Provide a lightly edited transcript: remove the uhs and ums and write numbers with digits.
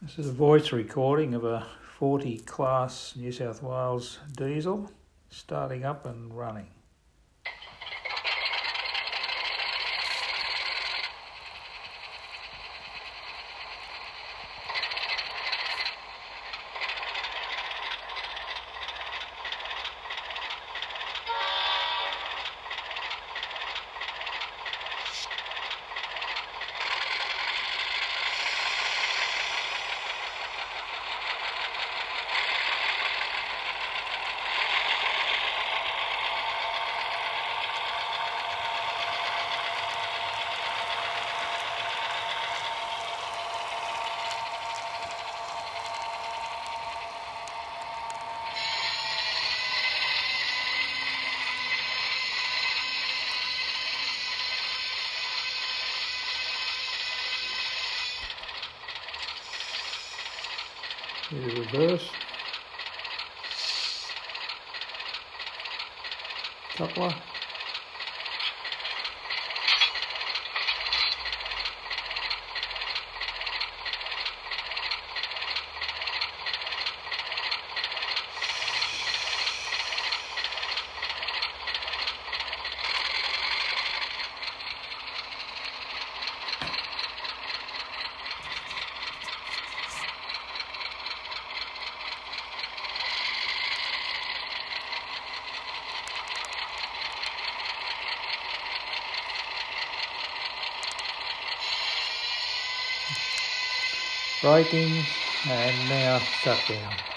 This is a voice recording of a 40 class New South Wales diesel starting up and running. Here's the reverse, coupler, braking, and now shut down.